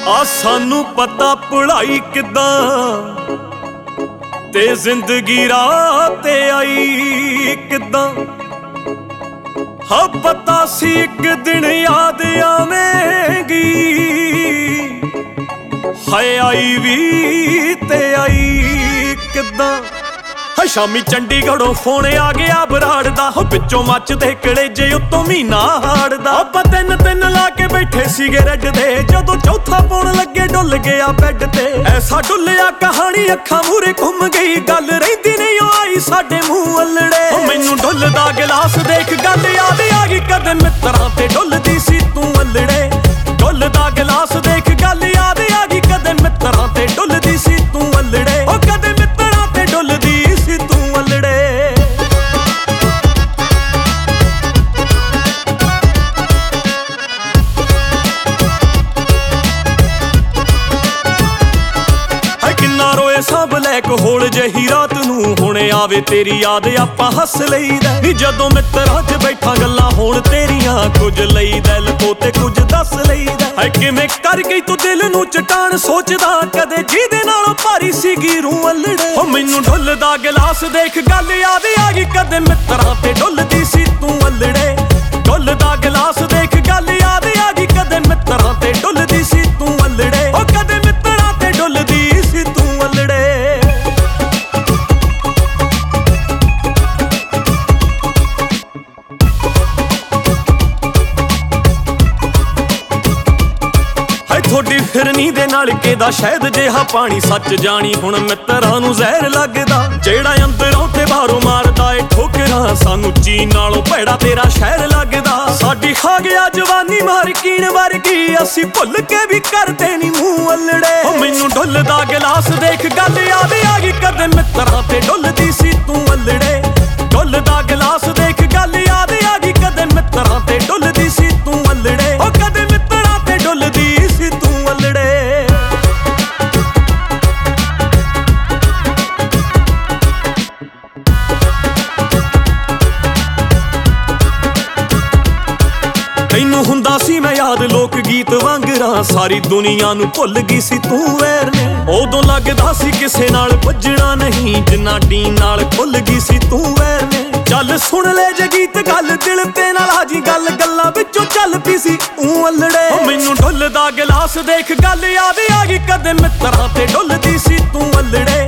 ਆ ਸਾਨੂੰ ਪਤਾ ਪੜ੍ਹਾਈ ਕਿੱਦਾਂ ਤੇ ਜ਼ਿੰਦਗੀ ਰਾਹ ਤੇ ਆਈ ਕਿੱਦਾਂ। ਹਾਂ ਪਤਾ ਸੀ ਇੱਕ ਦਿਨ ਯਾਦ ਆਵੇਂਗੀ, ਹਾਏ ਆਈ ਵੀ ਤੇ ਆਈ ਕਿੱਦਾਂ। ਸ਼ਾਮੀ ਚੰਡੀਗੜ੍ਹੋਂ ਫੋਨ ਆ ਗਿਆ ਬਰਾੜ ਦਾ, ਵਿੱਚੋਂ ਮੱਚਦੇ ਕਲੇਜੇ ਉੱਤੋਂ ਮਹੀਨਾ ਹਾੜਦਾ। ਆਪਾਂ ਤਿੰਨ ਲਾ ਕੇ ਬੈਠੇ ਸੀਗੇ ਰੈਡ ਦੇ, ਜਦੋਂ ਚੌਥਾ ਪਾਉਣ ਲੱਗੇ ਡੁੱਲ ਗਿਆ ਬੈੱਡ ਤੇ। ਐਸਾ ਡੁੱਲਿਆ ਕਹਾਣੀ ਅੱਖਾਂ ਮੂਰੇ ਘੁੰਮ ਗਈ, ਗੱਲ ਰਹਿੰਦੀ ਨਹੀਂ ਉਹ ਆਈ ਸਾਡੇ ਮੂੰਹ ਅਲੜੇ। ਮੈਨੂੰ ਡੁੱਲਦਾ ਗਿਲਾਸ ਦੇਖ ਗੱਲ ਯਾਦ ਆ ਗਈ, ਕਦੇ ਮਿੱਤਰਾਂ ਤੇ ਡੁੱਲਦੀ ਸੀ ਤੂੰ ਅਲੜੇ। ਡੁੱਲਦਾ ਗਿਲਾਸ ਦੇਖ ਗੱਲ ਯਾਦ ਆ ਗਈ, ਕਦੇ ਮਿੱਤਰਾਂ ਤੇ ਡੁੱਲਦੀ ਸੀ ਤੂੰ ਅਲੜੇ। ਉਹ ਕਦੇ ਮਿੱਤਰਾਂ ਤੇ ਡੁੱਲਦੀ ਤੂੰ ਅਲੜੇ। ਕਿੰਨਾ ਰੋਏ ਸਭ ਬਲੈਕ ਹੋਲ ਜਹੀ ਰਾਤ ਨੂੰ, ਹੁਣ ਆਵੇ ਤੇਰੀ ਯਾਦ ਆਪਾਂ ਹੱਸ ਲਈਦਾ। ਨੀ ਜਦੋਂ ਮਿੱਤਰਾਂ 'ਚ ਬੈਠਾ ਗੱਲਾਂ ਹੋਣ ਤੇਰੀਆਂ, ਕੁਝ ਲਈਦਾ ਲਕੋ ਤੇ ਕੁਝ ਦੱਸ ਲਈਦਾ। ਹੈ ਕਿਵੇਂ ਕਰ ਗਈ ਤੂੰ ਦਿਲ ਨੂੰ ਚਟਾਨ, ਸੋਚਦਾ ਕਦੇ ਜਿਹਦੇ ਨਾਲੋਂ ਭਾਰੀ ਸੀਗੀ ਰੂਹ ਅਲੜੇ। ਉਹ ਮੈਨੂੰ ਡੁੱਲਦਾ ਗਿਲਾਸ ਦੇਖ ਗੱਲ ਯਾਦ ਆ ਗਈ, ਕਦੇ ਮਿੱਤਰਾਂ ਤੇ ਡੁੱਲਦੀ ਸੀ ਤੂੰ ਅਲੜੇ। ਡੁੱਲਦਾ ਗਿਲਾਸ ਦੇਖ ਗੱਲ ਯਾਦ ਆ ਗਈ, ਕਦੇ ਮਿੱਤਰਾਂ ਤੇ ਡੁੱਲਦੀ ਸੀ ਤੂੰ ਅਲੜੇ। ਉਹ ਕਦੇ ਮਿੱਤਰਾਂ ਤੇ ਡੁੱਲਦੀ ਸੀ ਤੂੰ ਅਲੜੇ। ਥੋੜੀ ਫਿਰਨੀ ਦੇ ਨਾਲ ਕਿਹਦਾ ਸ਼ਾਇਦ ਜਿਹਾ ਪਾਣੀ, ਸੱਚ ਜਾਣੀ ਹੁਣ ਮਿੱਤਰਾਂ ਨੂੰ ਜ਼ਹਿਰ ਲੱਗਦਾ। ਜਿਹੜਾ ਅੰਦਰੋਂ ਤੇ ਬਾਹਰੋਂ ਮਾਰਦਾ ਏ ਠੋਕਰਾਂ, ਸਾਨੂੰ ਚੀਨ ਨਾਲੋਂ ਭੈੜਾ ਤੇਰਾ ਸ਼ਹਿਰ ਲੱਗਦਾ। ਸਾਡੀ ਖਾ ਗਿਆ ਜਵਾਨੀ ਮਾਰ ਕੀਣ ਵਰਗੀ, ਅਸੀਂ ਭੁੱਲ ਕੇ ਵੀ ਕਰਦੇ ਨੀ ਮੂੰਹ ਅਲੜੇ। ਉਹ ਮੈਨੂੰ ਡੁੱਲਦਾ ਗਿਲਾਸ ਦੇਖ ਗੱਲ ਯਾਦ ਆ ਗਈ, ਕਦੇ ਮਿੱਤਰਾਂ ਤੇ ਡੁੱਲਦੀ ਸੀ ਤੂੰ ਅਲੜੇ। ਡੁੱਲਦਾ ਗਿਲਾਸ ਦੇਖ ਗੱਲ ਯਾਦ ਆ ਗਈ, ਕਦੇ ਮਿੱਤਰਾਂ ਤੇ ਡੁੱਲਦੀ ਸੀ ਤੂੰ ਅਲੜੇ। ਉਹ ਕਦੇ ਮਿੱਤਰਾਂ ਤੇ ਡੁੱਲਦੀ ਸੀ ਤੂੰ ਅਲੜੇ। ਤੈਨੂੰ ਹੁੰਦਾ ਸੀ ਮੈਂ ਯਾਦ ਲੋਕ ਗੀਤ ਵਾਂਗਰਾਂ, ਸਾਰੀ ਦੁਨੀਆ ਨੂੰ ਭੁੱਲ ਗਈ ਸੀ ਤੂੰ ਵੈਰ ਨੇ। ਉਦੋਂ ਲੱਗਦਾ ਸੀ ਕਿਸੇ ਨਾਲ ਵੱਜਣਾ ਨਹੀਂ, ਜਿੰਨਾ ਡੀਨ ਨਾਲ ਖੁੱਲ ਗਈ ਸੀ ਤੂੰ ਵੈਰ ਨੇ। ਚੱਲ ਸੁਣ ਲੈ ਜੇ ਗੀਤ ਗੱਲ ਦਿਲ ਤੇ ਨਾਲ ਹਾਜੀ, ਗੱਲ ਗੱਲਾਂ ਵਿੱਚੋਂ ਚੱਲ ਪਈ ਸੀ ਊਂ ਅਲੜੇ। ਮੈਨੂੰ ਡੁੱਲਦਾ ਗਿਲਾਸ ਦੇਖ ਗੱਲ ਯਾਦ ਆ ਗਈ, ਕਦੇ ਮਿੱਤਰਾਂ ਤੇ ਡੁੱਲਦੀ ਸੀ ਤੂੰ ਅਲੜੇ।